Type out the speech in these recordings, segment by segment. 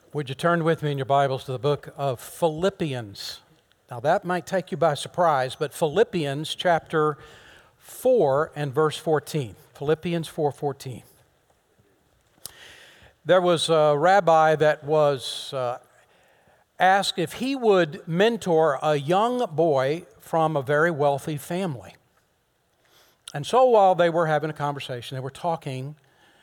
Would you turn with me in your Bibles to the book of Philippians? Now that might take you by surprise, but Philippians chapter 4 and verse 14. Philippians 4:14. There was a rabbi that was asked if he would mentor a young boy from a very wealthy family. And so while they were having a conversation, they were talking,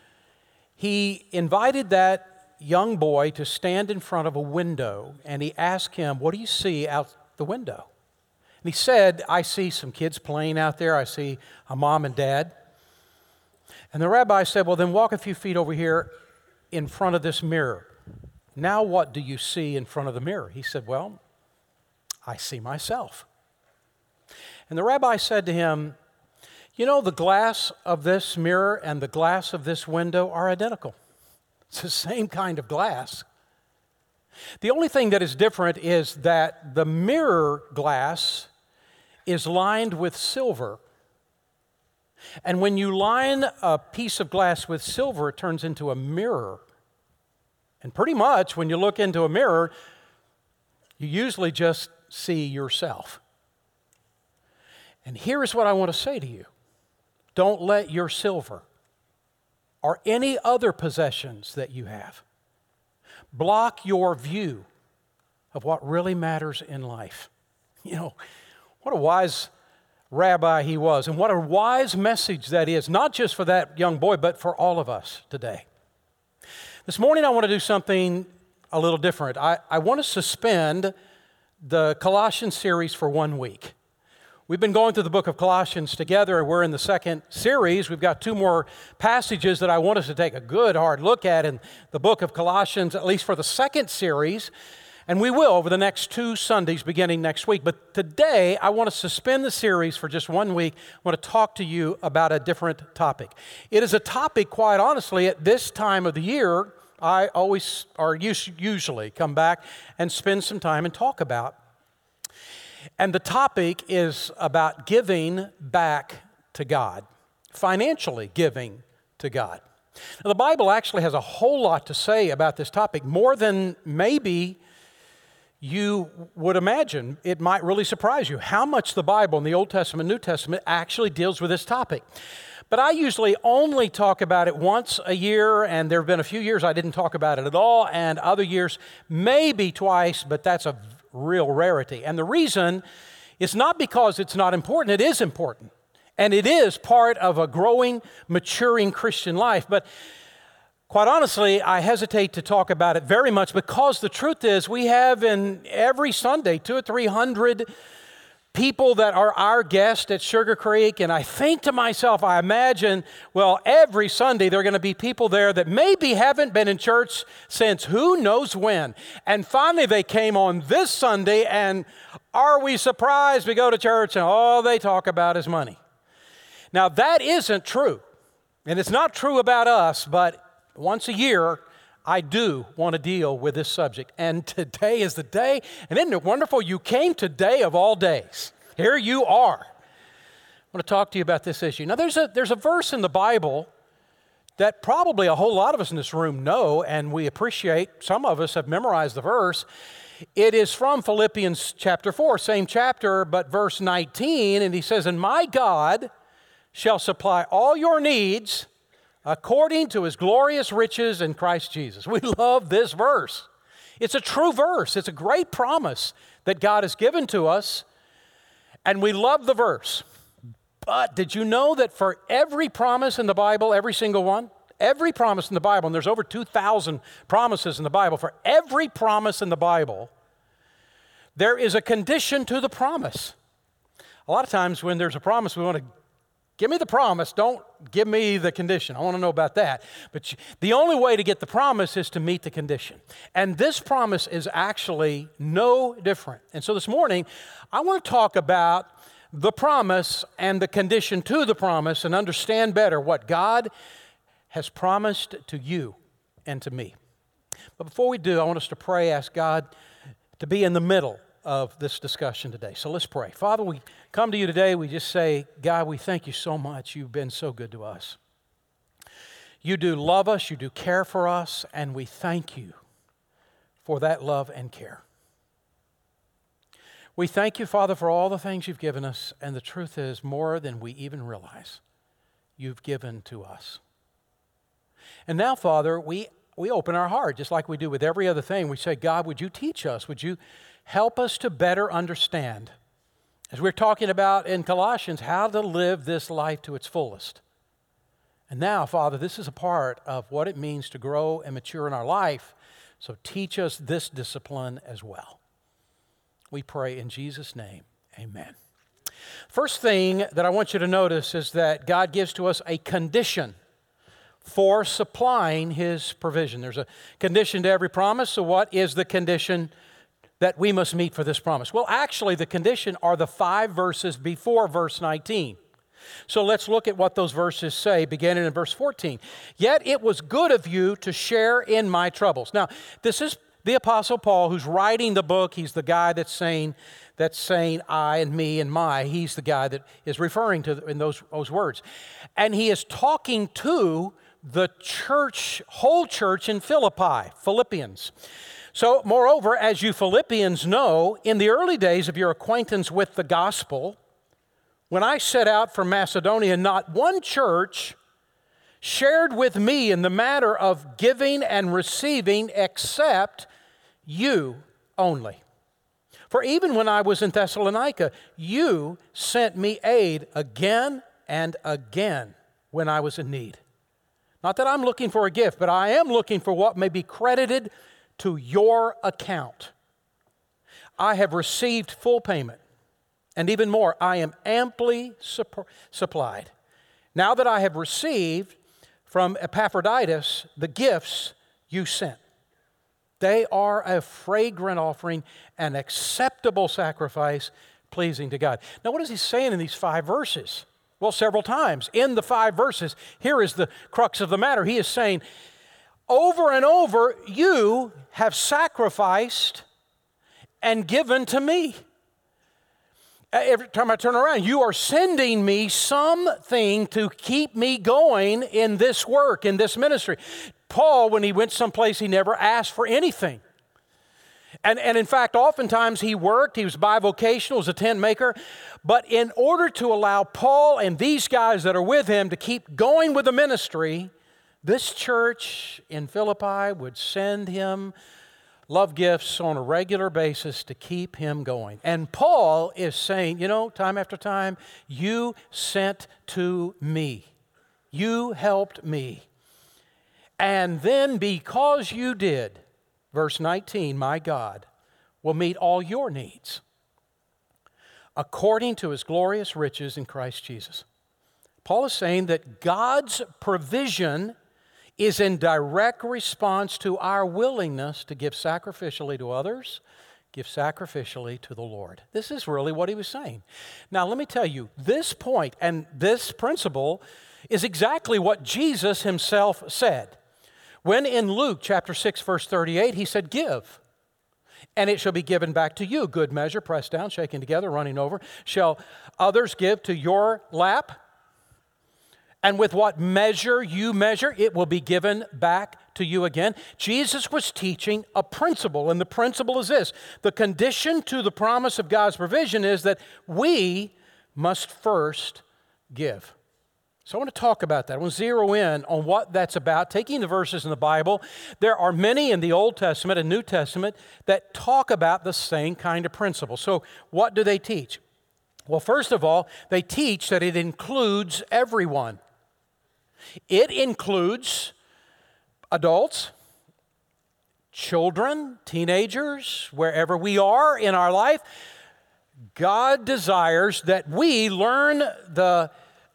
he invited that young boy to stand in front of a window, and he asked him, "What do you see out the window?" And he said, "I see some kids playing out there. I see a mom and dad." And the rabbi said, "Well, then walk a few feet over here in front of this mirror. Now what do you see in front of the mirror?" He said, "Well, I see myself." And the rabbi said to him, "You know, the glass of this mirror and the glass of this window are identical. It's the same kind of glass. The only thing that is different is that the mirror glass is lined with silver. And when you line a piece of glass with silver, it turns into a mirror. And pretty much when you look into a mirror, you usually just see yourself. And here is what I want to say to you. Don't let your silver or any other possessions that you have block your view of what really matters in life." You know, what a wise rabbi he was, and what a wise message that is, not just for that young boy, but for all of us today. This morning I want to do something a little different. I want to suspend the Colossians series for 1 week. We've been going through the book of Colossians together, and we're in the second series. We've got 2 more passages that I want us to take a good hard look at in the book of Colossians, at least for the second series, and we will over the next 2 Sundays beginning next week. But today, I want to suspend the series for just 1 week. I want to talk to you about a different topic. It is a topic, quite honestly, at this time of the year, I always, or usually come back and spend some time and talk about. And the topic is about giving back to God, financially giving to God. Now, the Bible actually has a whole lot to say about this topic, more than maybe you would imagine. It might really surprise you how much the Bible in the Old Testament, New Testament actually deals with this topic. But I usually only talk about it once a year, and there have been a few years I didn't talk about it at all, and other years maybe twice, but that's a real rarity. And the reason is not because it's not important. It is important. And it is part of a growing, maturing Christian life. But quite honestly, I hesitate to talk about it very much because the truth is we have in every Sunday 200 or 300 people that are our guests at Sugar Creek, and I think to myself, I imagine, well, every Sunday there are going to be people there that maybe haven't been in church since who knows when. And finally they came on this Sunday, and are we surprised? We go to church and all they talk about is money. Now that isn't true, and it's not true about us, but once a year, I do want to deal with this subject. And today is the day. And isn't it wonderful? You came today of all days. Here you are. I want to talk to you about this issue. Now, there's a verse in the Bible that probably a whole lot of us in this room know, and we appreciate. Some of us have memorized the verse. It is from Philippians chapter 4, same chapter, but verse 19. And he says, "And my God shall supply all your needs according to his glorious riches in Christ Jesus." We love this verse. It's a true verse. It's a great promise that God has given to us, and we love the verse. But did you know that for every promise in the Bible, every single one, every promise in the Bible, and there's over 2,000 promises in the Bible, for every promise in the Bible, there is a condition to the promise. A lot of times when there's a promise, we want to give me the promise, don't give me the condition. I want to know about that. But the only way to get the promise is to meet the condition. And this promise is actually no different. And so this morning, I want to talk about the promise and the condition to the promise and understand better what God has promised to you and to me. But before we do, I want us to pray, ask God to be in the middle of this discussion today. So let's pray. Father, we come to you today. We just say, God, we thank you so much. You've been so good to us. You do love us. You do care for us. And we thank you for that love and care. We thank you, Father, for all the things you've given us, and the truth is more than we even realize you've given to us. And now, Father, we open our heart, just like we do with every other thing. We say, God, would you teach us? Would you help us to better understand, as we're talking about in Colossians, how to live this life to its fullest? And now, Father, this is a part of what it means to grow and mature in our life, so teach us this discipline as well. We pray in Jesus' name, amen. First thing that I want you to notice is that God gives to us a condition for supplying His provision. There's a condition to every promise, so what is the condition that we must meet for this promise? Well, actually, the condition are the 5 verses before verse 19. So let's look at what those verses say, beginning in verse 14. Yet it was good of you to share in my troubles. Now, this is the Apostle Paul who's writing the book. He's the guy that's saying I and me and my. He's the guy that is referring to in those words. And he is talking to the church, whole church in Philippi, Philippians. So, moreover, as you Philippians know, in the early days of your acquaintance with the gospel, when I set out from Macedonia, not one church shared with me in the matter of giving and receiving except you only. For even when I was in Thessalonica, you sent me aid again and again when I was in need. Not that I'm looking for a gift, but I am looking for what may be credited to your account. I have received full payment, and even more, I am amply supplied. Now that I have received from Epaphroditus the gifts you sent. They are a fragrant offering, an acceptable sacrifice, pleasing to God. Now, what is he saying in these 5 verses? Well, several times. In the 5 verses, here is the crux of the matter. He is saying, over and over, you have sacrificed and given to me. Every time I turn around, you are sending me something to keep me going in this work, in this ministry. Paul, when he went someplace, he never asked for anything. And in fact, oftentimes he worked, he was bivocational, was a tent maker. But in order to allow Paul and these guys that are with him to keep going with the ministry, this church in Philippi would send him love gifts on a regular basis to keep him going. And Paul is saying, time after time, you sent to me. You helped me. And then because you did, verse 19, my God will meet all your needs according to His glorious riches in Christ Jesus. Paul is saying that God's provision is in direct response to our willingness to give sacrificially to others, give sacrificially to the Lord. This is really what he was saying. Now, let me tell you, this point and this principle is exactly what Jesus Himself said. When in Luke chapter 6, verse 38, He said, give, and it shall be given back to you. Good measure, pressed down, shaken together, running over, shall others give to your lap. And with what measure you measure, it will be given back to you again. Jesus was teaching a principle, and the principle is this. The condition to the promise of God's provision is that we must first give. So I want to talk about that. I want to zero in on what that's about. Taking the verses in the Bible, there are many in the Old Testament and New Testament that talk about the same kind of principle. So what do they teach? Well, first of all, they teach that it includes everyone. It includes adults, children, teenagers, wherever we are in our life. God desires that we learn the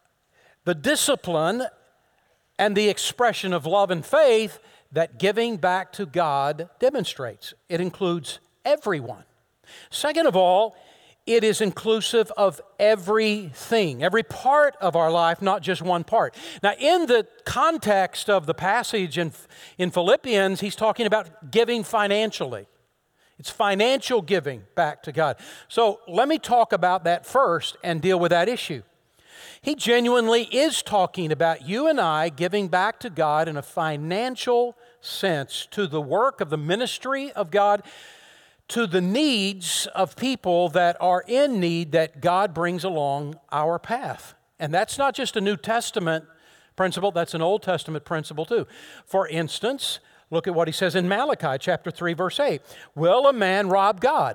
discipline and the expression of love and faith that giving back to God demonstrates. It includes everyone. Second of all, it is inclusive of everything, every part of our life, not just one part. Now, in the context of the passage in Philippians, he's talking about giving financially. It's financial giving back to God. So let me talk about that first and deal with that issue. He genuinely is talking about you and I giving back to God in a financial sense to the work of the ministry of God, to the needs of people that are in need that God brings along our path. And that's not just a New Testament principle, that's an Old Testament principle too. For instance, look at what he says in Malachi chapter 3, verse 8. Will a man rob God?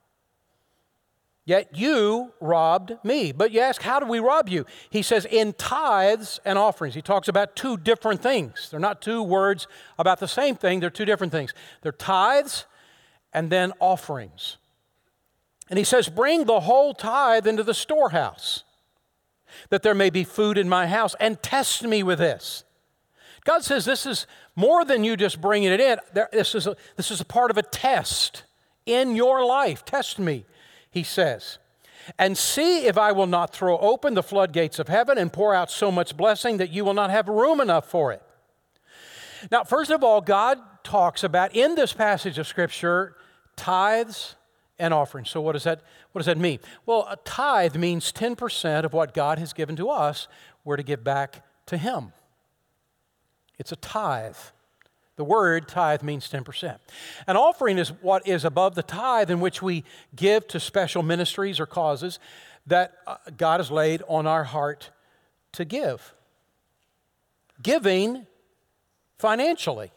Yet you robbed me. But you ask, how do we rob you? He says, in tithes and offerings. He talks about two different things. They're not two words about the same thing. They're two different things. They're tithes and then offerings. And he says, bring the whole tithe into the storehouse, that there may be food in my house, and test me with this. God says this is more than you just bringing it in. This is a part of a test in your life. Test me, he says, and see if I will not throw open the floodgates of heaven and pour out so much blessing that you will not have room enough for it. Now, first of all, God talks about, in this passage of Scripture, tithes and offerings. So what does that mean? Well, a tithe means 10% of what God has given to us, we're to give back to Him. It's a tithe. The word tithe means 10%. An offering is what is above the tithe, in which we give to special ministries or causes that God has laid on our heart to give. Giving financially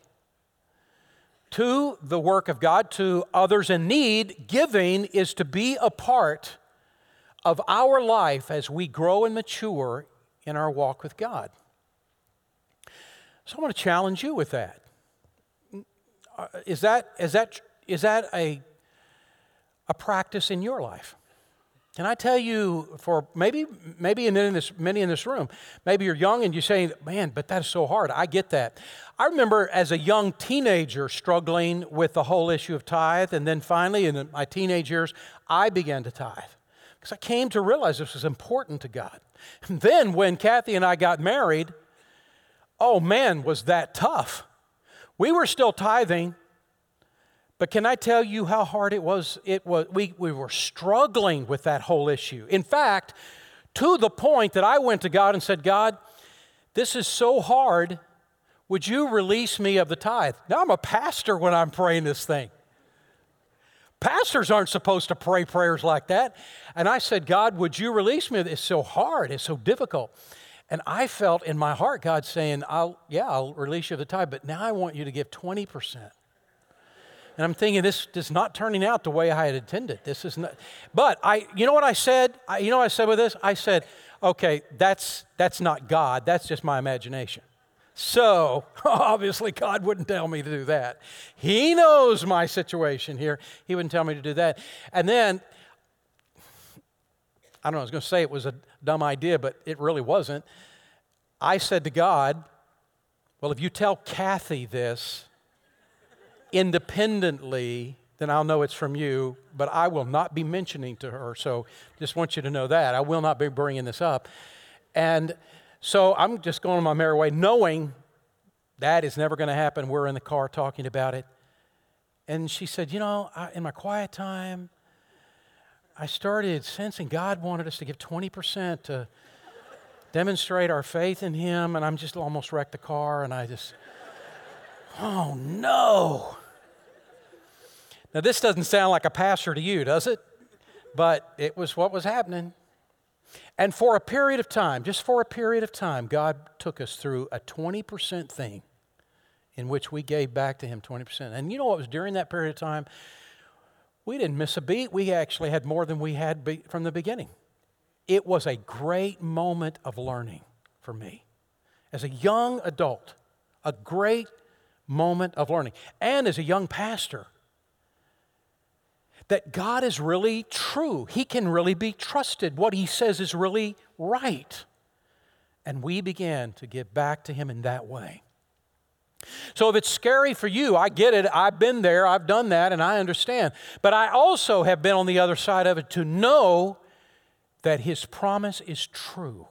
to the work of God, to others in need, giving is to be a part of our life as we grow and mature in our walk with God. So I want to challenge you with that. Is that a practice in your life? Can I tell you, for maybe many in this room, maybe you're young and you're saying, man, but that is so hard. I get that. I remember as a young teenager struggling with the whole issue of tithe, and then finally in my teenage years, I began to tithe because I came to realize this was important to God. And then when Kathy and I got married, oh man, was that tough. We were still tithing, but can I tell you how hard it was? We were struggling with that whole issue. In fact, to the point that I went to God and said, God, this is so hard. Would you release me of the tithe? Now, I'm a pastor when I'm praying this thing. Pastors aren't supposed to pray prayers like that. And I said, God, would you release me? It's so hard. It's so difficult. And I felt in my heart God saying, I'll release you of the tithe, but now I want you to give 20%. And I'm thinking, this is not turning out the way I had intended. This is not. But you know what I said? You know what I said with this? I said, okay, that's not God. That's just my imagination. So obviously God wouldn't tell me to do that. He knows my situation here. He wouldn't tell me to do that. And then, I don't know, I was going to say it was a dumb idea, but it really wasn't. I said to God, well, if you tell Kathy this independently, then I'll know it's from you, but I will not be mentioning to her. So just want you to know that. I will not be bringing this up. And so I'm just going on my merry way, knowing that is never going to happen. We're in the car talking about it. And she said, you know, in my quiet time, I started sensing God wanted us to give 20% to demonstrate our faith in Him, and I'm just almost wrecked the car, and oh no. Now this doesn't sound like a pastor to you, does it? But it was what was happening. And for a period of time, just for a period of time, God took us through a 20% thing in which we gave back to Him 20%. And you know what was during that period of time? We didn't miss a beat. We actually had more than we had from the beginning. It was a great moment of learning for me. As a young adult, a great moment of learning. And as a young pastor, that God is really true. He can really be trusted. What He says is really right. And we began to give back to Him in that way. So if it's scary for you, I get it. I've been there. I've done that, and I understand. But I also have been on the other side of it to know that His promise is true.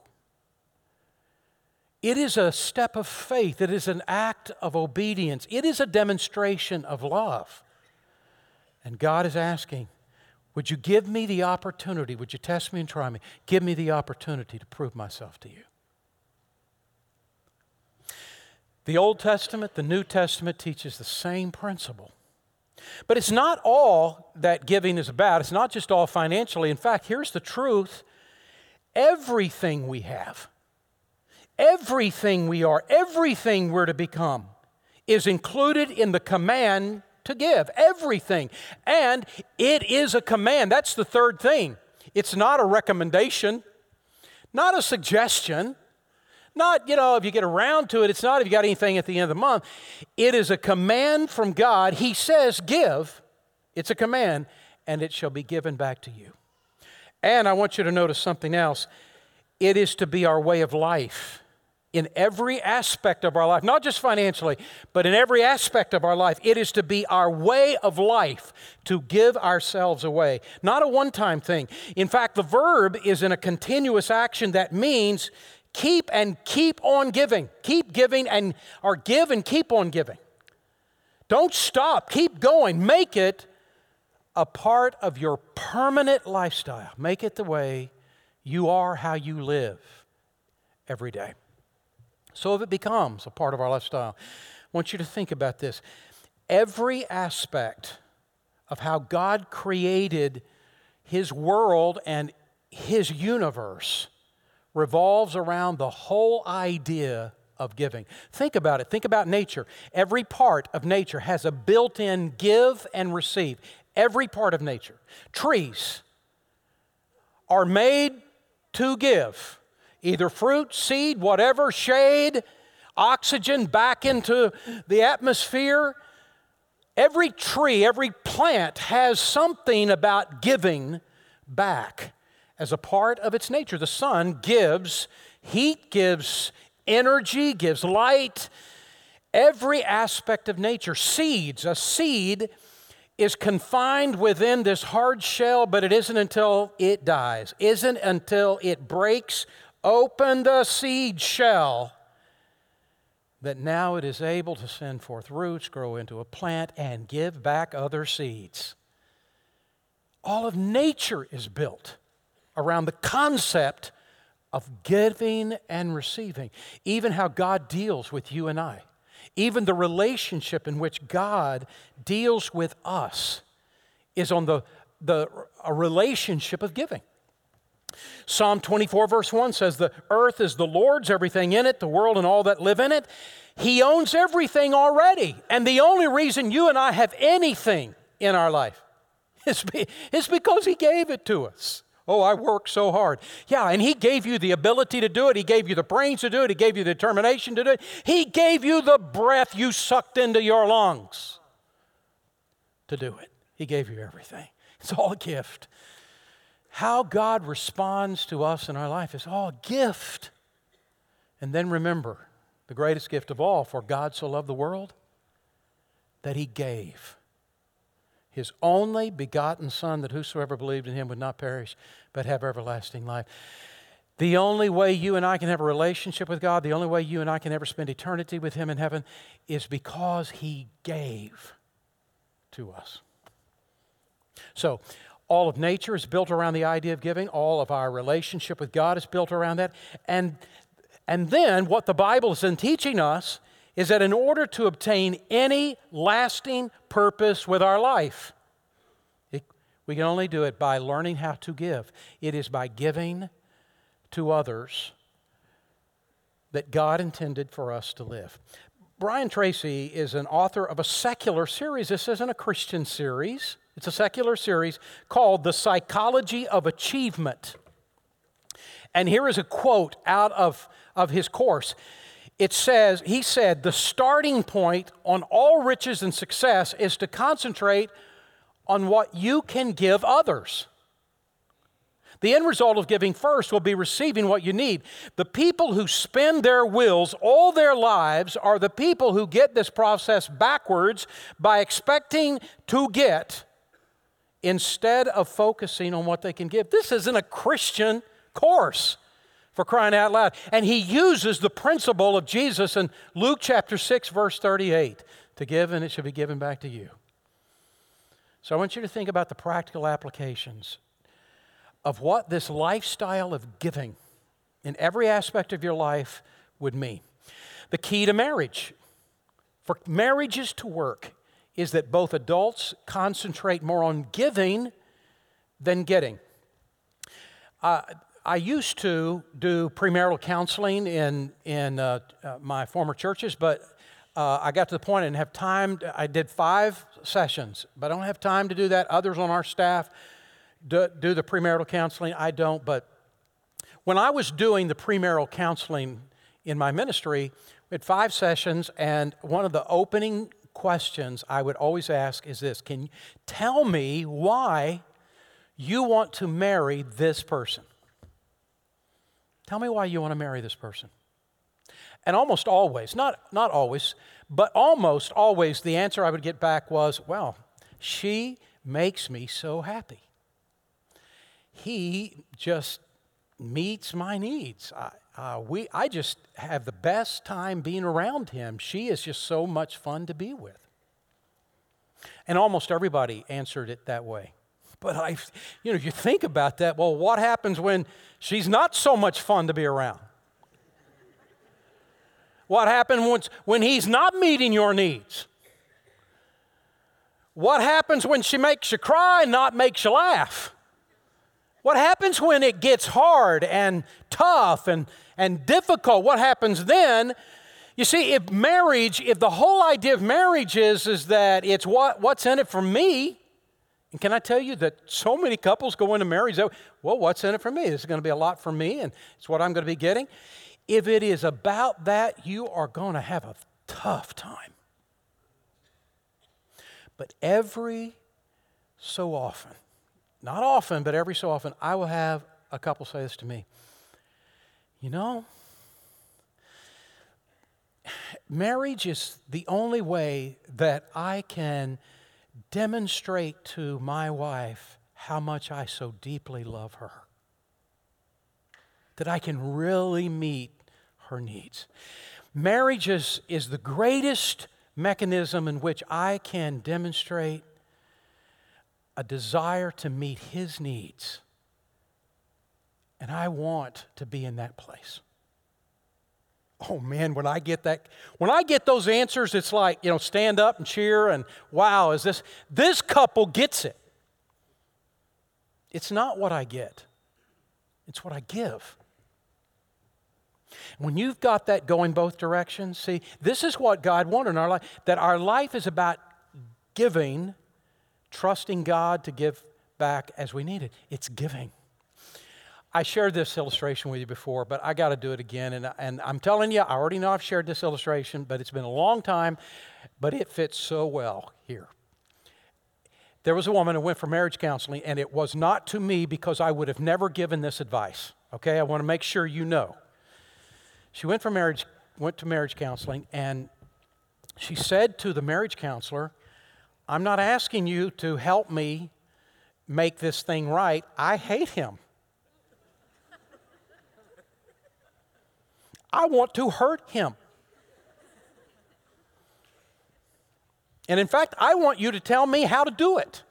It is a step of faith. It is an act of obedience. It is a demonstration of love. And God is asking, would you give me the opportunity? Would you test me and try me? Give me the opportunity to prove myself to you. The Old Testament, the New Testament teaches the same principle. But it's not all that giving is about. It's not just all financially. In fact, here's the truth. Everything we have, everything we are, everything we're to become is included in the command to give. Everything. And it is a command. That's the third thing. It's not a recommendation, not a suggestion. Not, if you get around to it, it's not if you got anything at the end of the month. It is a command from God. He says, give. It's a command, and it shall be given back to you. And I want you to notice something else. It is to be our way of life in every aspect of our life, not just financially, but in every aspect of our life. It is to be our way of life to give ourselves away, not a one-time thing. In fact, the verb is in a continuous action that means keep and keep on giving. Keep giving or give and keep on giving. Don't stop. Keep going. Make it a part of your permanent lifestyle. Make it the way you are, how you live every day. So if it becomes a part of our lifestyle, I want you to think about this. Every aspect of how God created His world and His universe revolves around the whole idea of giving. Think about it. Think about nature. Every part of nature has a built-in give and receive. Every part of nature. Trees are made to give. Either fruit, seed, whatever, shade, oxygen back into the atmosphere. Every tree, every plant has something about giving back as a part of its nature. The sun gives heat, gives energy, gives light. Every aspect of nature. Seeds. A seed is confined within this hard shell, but it isn't until it dies. Isn't until it breaks open the seed shell that now it is able to send forth roots, grow into a plant, and give back other seeds. All of nature is built around the concept of giving and receiving. Even how God deals with you and I. Even the relationship in which God deals with us is on a relationship of giving. Psalm 24 verse 1 says, the earth is the Lord's, everything in it, the world and all that live in it. He owns everything already. And the only reason you and I have anything in our life is because He gave it to us. Oh, I worked so hard. Yeah, and He gave you the ability to do it. He gave you the brains to do it. He gave you the determination to do it. He gave you the breath you sucked into your lungs to do it. He gave you everything. It's all a gift. How God responds to us in our life is all a gift. And then remember, the greatest gift of all, for God so loved the world that He gave His only begotten Son, that whosoever believed in Him would not perish, but have everlasting life. The only way you and I can have a relationship with God, the only way you and I can ever spend eternity with Him in heaven is because He gave to us. So, all of nature is built around the idea of giving. All of our relationship with God is built around that. And then what the Bible is then teaching us is that in order to obtain any lasting purpose with our life, we can only do it by learning how to give. It is by giving to others that God intended for us to live. Brian Tracy is an author of a secular series. This isn't a Christian series. It's a secular series called The Psychology of Achievement. And here is a quote out of his course. It says, he said, the starting point on all riches and success is to concentrate on what you can give others. The end result of giving first will be receiving what you need. The people who spend their wills all their lives are the people who get this process backwards by expecting to get instead of focusing on what they can give. This isn't a Christian course, for crying out loud. And he uses the principle of Jesus in Luke chapter 6, verse 38, to give and it shall be given back to you. So I want you to think about the practical applications of what this lifestyle of giving in every aspect of your life would mean. The key to marriage, for marriages to work, is that both adults concentrate more on giving than getting. I used to do premarital counseling in my former churches, but I got to the point I didn't have time. I did 5 sessions, but I don't have time to do that. Others on our staff do the premarital counseling. I don't, but when I was doing the premarital counseling in my ministry, we had 5 sessions, and one of the opening questions I would always ask is this: can you tell me why you want to marry this person? Tell me why you want to marry this person. And almost always, not always, but almost always, the answer I would get back was, well, she makes me so happy. He just meets my needs. I just have the best time being around him. She is just so much fun to be with. And almost everybody answered it that way. But you think about that, well, what happens when she's not so much fun to be around? What happens when he's not meeting your needs? What happens when she makes you cry, not makes you laugh? What happens when it gets hard and tough and difficult? What happens then? You see, if the whole idea of marriage is that it's what's in it for me, and can I tell you that so many couples go into marriage, well, what's in it for me? This is going to be a lot for me, and it's what I'm going to be getting. If it is about that, you are going to have a tough time. But every so often, not often, but every so often, I will have a couple say this to me. You know, marriage is the only way that I can demonstrate to my wife how much I so deeply love her. That I can really meet her needs. Marriage is the greatest mechanism in which I can demonstrate a desire to meet his needs. And I want to be in that place. Oh man, when I get those answers, it's like, stand up and cheer and wow, this couple gets it. It's not what I get. It's what I give. When you've got that going both directions, see, this is what God wanted in our life, that our life is about giving, trusting God to give back as we need it. It's giving. I shared this illustration with you before, but I got to do it again. And I'm telling you, I already know I've shared this illustration, but it's been a long time, but it fits so well here. There was a woman who went for marriage counseling, and it was not to me because I would have never given this advice. Okay, I want to make sure you know. She went to marriage counseling, and she said to the marriage counselor, I'm not asking you to help me make this thing right. I hate him. I want to hurt him. And in fact, I want you to tell me how to do it.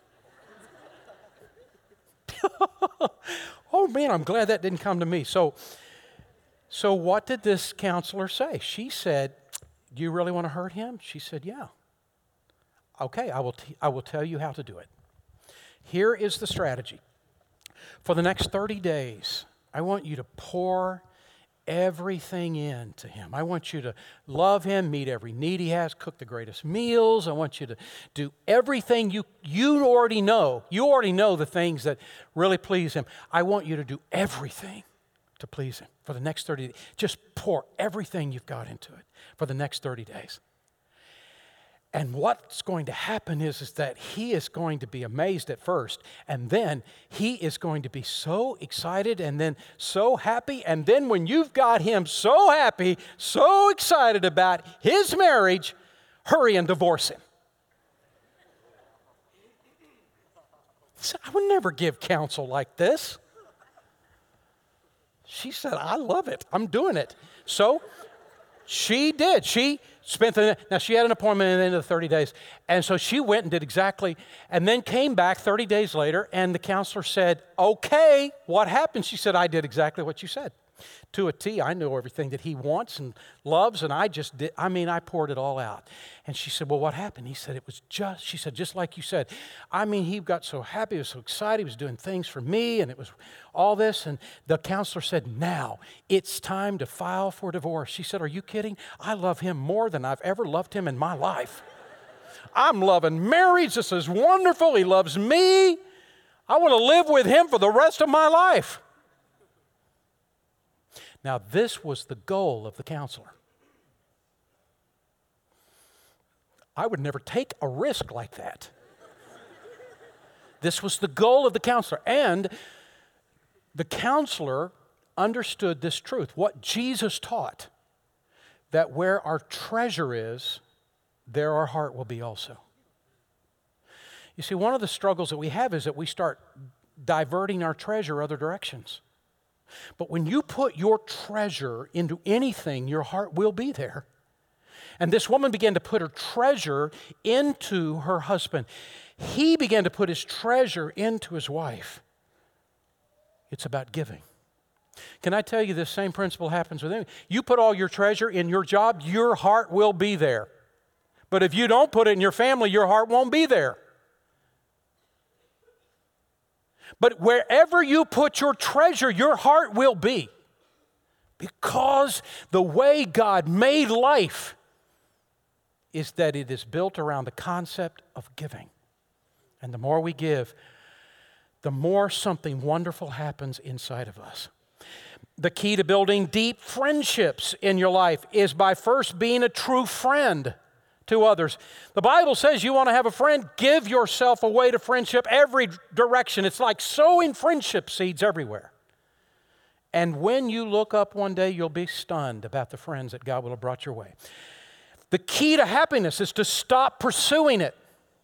Oh man, I'm glad that didn't come to me. So what did this counselor say? She said, do you really want to hurt him? She said, yeah. Okay, I will tell you how to do it. Here is the strategy. For the next 30 days, I want you to pour everything in to him. I want you to love him, meet every need he has, cook the greatest meals. I want you to do everything you already know. You already know the things that really please him. I want you to do everything to please him for the next 30 days. Just pour everything you've got into it for the next 30 days. And what's going to happen is that he is going to be amazed at first, and then he is going to be so excited and then so happy, and then when you've got him so happy, so excited about his marriage, hurry and divorce him. So I would never give counsel like this. She said, I love it. I'm doing it. So she did. She spent now she had an appointment at the end of the 30 days. And so she went and did exactly, and then came back 30 days later, and the counselor said, okay, what happened? She said, I did exactly what you said. To a T, I know everything that he wants and loves, and I poured it all out. And she said, well, what happened? He said, she said, just like you said. He got so happy, he was so excited, he was doing things for me, and it was all this. And the counselor said, now, it's time to file for divorce. She said, are you kidding? I love him more than I've ever loved him in my life. I'm loving marriage. This is wonderful. He loves me. I want to live with him for the rest of my life. Now, this was the goal of the counselor. I would never take a risk like that. This was the goal of the counselor. And the counselor understood this truth, what Jesus taught, that where our treasure is, there our heart will be also. You see, one of the struggles that we have is that we start diverting our treasure other directions. But when you put your treasure into anything, your heart will be there. And this woman began to put her treasure into her husband. He began to put his treasure into his wife. It's about giving. Can I tell you this same principle happens with him? You put all your treasure in your job, your heart will be there. But if you don't put it in your family, your heart won't be there. But wherever you put your treasure, your heart will be. Because the way God made life is that it is built around the concept of giving. And the more we give, the more something wonderful happens inside of us. The key to building deep friendships in your life is by first being a true friend to others. The Bible says you want to have a friend, give yourself away to friendship every direction. It's like sowing friendship seeds everywhere. And when you look up one day, you'll be stunned about the friends that God will have brought your way. The key to happiness is to stop pursuing it.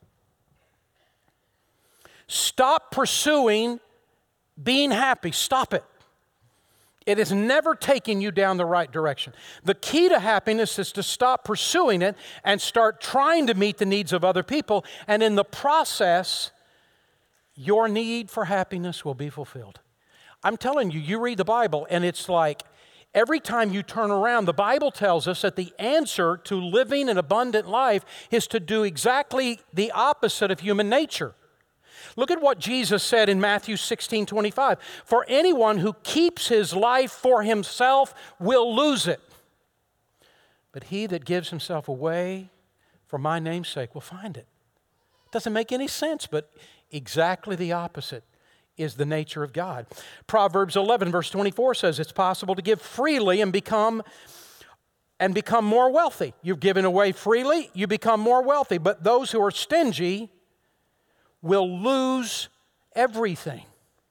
Stop pursuing being happy. Stop it. It is never taking you down the right direction. The key to happiness is to stop pursuing it and start trying to meet the needs of other people. And in the process, your need for happiness will be fulfilled. I'm telling you, you read the Bible and it's like every time you turn around, the Bible tells us that the answer to living an abundant life is to do exactly the opposite of human nature. Look at what Jesus said in Matthew 16:25. For anyone who keeps his life for himself will lose it. But he that gives himself away for my name's sake will find it. Doesn't make any sense, but exactly the opposite is the nature of God. Proverbs 11 verse 24 says it's possible to give freely and become more wealthy. You've given away freely, you become more wealthy. But those who are stingy will lose everything.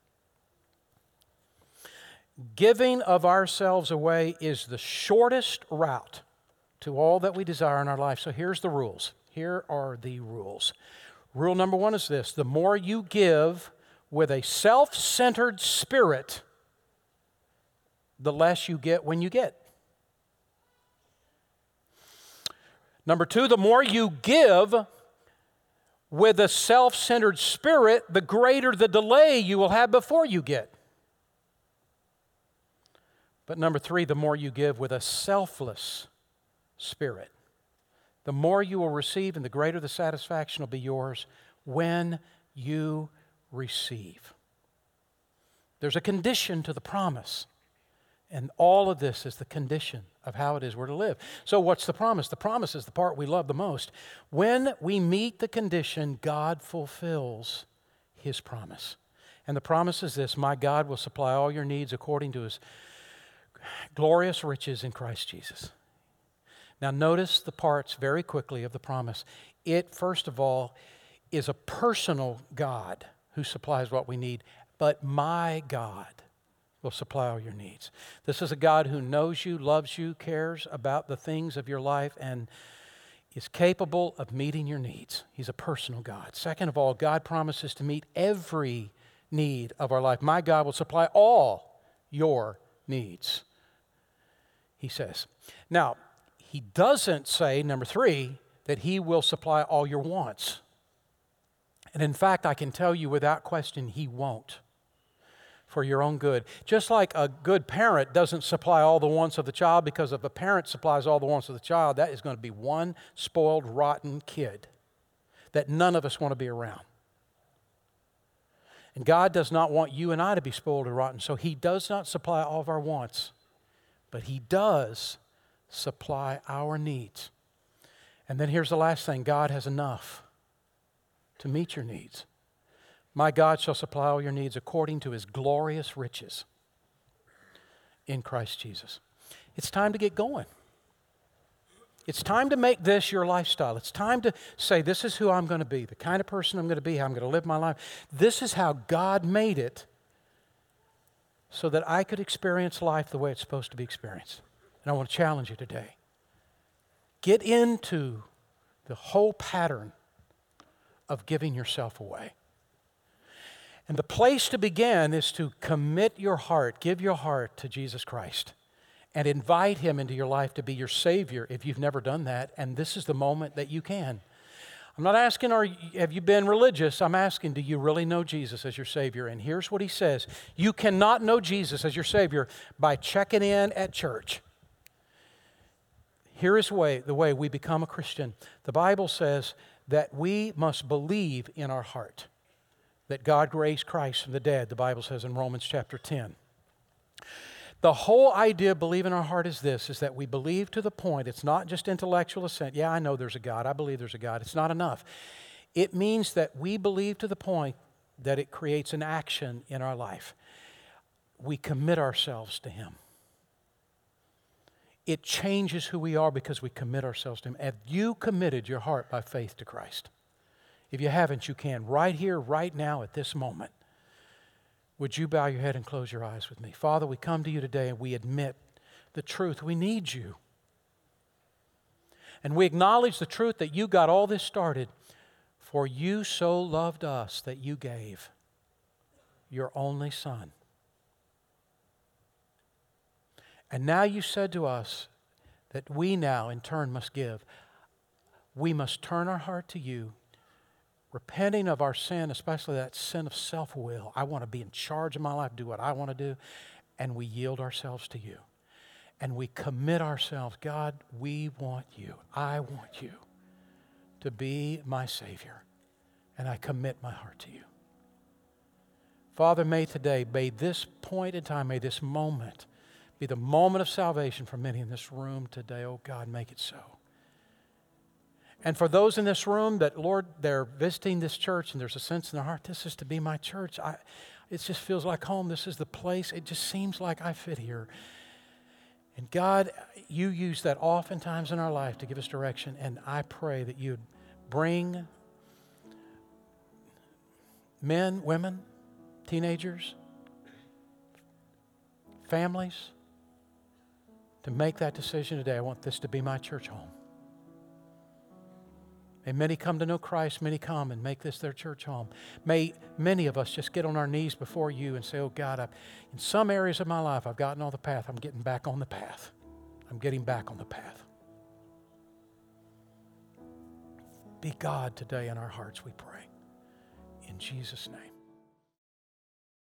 Giving of ourselves away is the shortest route to all that we desire in our life. So here's the rules. Here are the rules. Rule number one is this: the more you give with a self-centered spirit, the less you get when you get. Number two, the more you give with a self-centered spirit, the greater the delay you will have before you get. But number three, the more you give with a selfless spirit, the more you will receive and the greater the satisfaction will be yours when you receive. There's a condition to the promise, and all of this is the condition of how it is we're to live. So what's the promise? The promise is the part we love the most. When we meet the condition, God fulfills His promise. And the promise is this: my God will supply all your needs according to His glorious riches in Christ Jesus. Now notice the parts very quickly of the promise. It, first of all, is a personal God who supplies what we need, but my God will supply all your needs. This is a God who knows you, loves you, cares about the things of your life, and is capable of meeting your needs. He's a personal God. Second of all, God promises to meet every need of our life. My God will supply all your needs, He says. Now, He doesn't say, number three, that He will supply all your wants. And in fact, I can tell you without question, He won't. for your own good. Just like a good parent doesn't supply all the wants of the child, because if a parent supplies all the wants of the child, that is going to be one spoiled, rotten kid that none of us want to be around. And God does not want you and I to be spoiled or rotten, so He does not supply all of our wants, but He does supply our needs. And then here's the last thing: God has enough to meet your needs. My God shall supply all your needs according to His glorious riches in Christ Jesus. It's time to get going. It's time to make this your lifestyle. It's time to say, this is who I'm going to be, the kind of person I'm going to be, how I'm going to live my life. This is how God made it so that I could experience life the way it's supposed to be experienced. And I want to challenge you today. Get into the whole pattern of giving yourself away. And the place to begin is to commit your heart, give your heart to Jesus Christ, and invite Him into your life to be your Savior if you've never done that. And this is the moment that you can. I'm not asking, have you been religious? I'm asking, do you really know Jesus as your Savior? And here's what He says: you cannot know Jesus as your Savior by checking in at church. Here is the way we become a Christian. The Bible says that we must believe in our heart that God raised Christ from the dead, the Bible says in Romans chapter 10. The whole idea of believing in our heart is this, is that we believe to the point, it's not just intellectual assent. Yeah, I know there's a God. I believe there's a God. It's not enough. It means that we believe to the point that it creates an action in our life. We commit ourselves to Him. It changes who we are because we commit ourselves to Him. Have you committed your heart by faith to Christ? If you haven't, you can. Right here, right now, at this moment. Would you bow your head and close your eyes with me? Father, we come to You today and we admit the truth. We need You. And we acknowledge the truth that You got all this started. For You so loved us that You gave Your only Son. And now You said to us that we now in turn must give. We must turn our heart to You, repenting of our sin, especially that sin of self-will. I want to be in charge of my life, do what I want to do. And we yield ourselves to You. And we commit ourselves. God, we want You. I want You to be my Savior. And I commit my heart to You. Father, may this point in time, may this moment be the moment of salvation for many in this room today. Oh God, make it so. And for those in this room that, Lord, they're visiting this church and there's a sense in their heart, this is to be my church. It just feels like home. This is the place. It just seems like I fit here. And God, You use that oftentimes in our life to give us direction. And I pray that You'd bring men, women, teenagers, families to make that decision today. I want this to be my church home. May many come to know Christ, many come and make this their church home. May many of us just get on our knees before You and say, oh God, in some areas of my life I've gotten off the path. I'm getting back on the path. I'm getting back on the path. Be God today in our hearts, we pray. In Jesus' name.